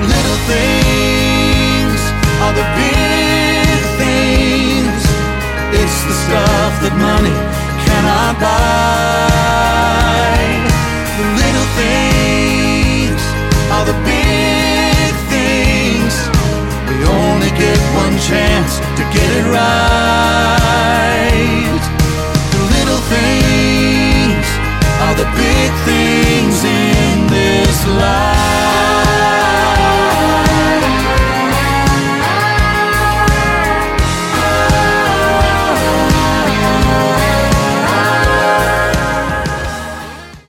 little things are the big things. It's the stuff that money cannot buy.